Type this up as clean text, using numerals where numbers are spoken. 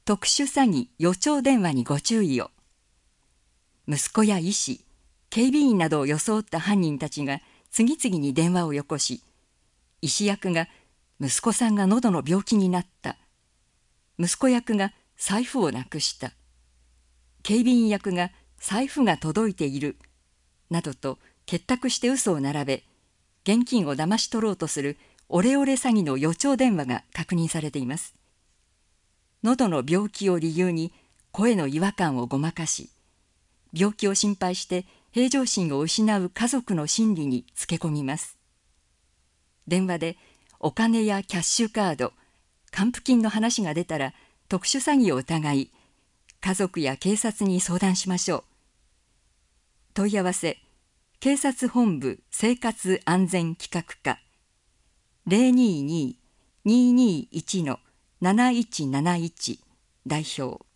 特殊詐欺予兆電話にご注意を。息子や医師、警備員などを装った犯人たちが次々に電話をよこし、医師役が息子さんが喉の病気になった、息子役が財布をなくした、警備員役が財布が届いているなどと結託して嘘を並べ、現金を騙し取ろうとするオレオレ詐欺の予兆電話が確認されています。喉の病気を理由に声の違和感をごまかし、病気を心配して平常心を失う家族の心理につけ込みます。電話でお金やキャッシュカード、還付金の話が出たら特殊詐欺を疑い、家族や警察に相談しましょう。問い合わせ、警察本部生活安全企画課 022-221-7171 代表。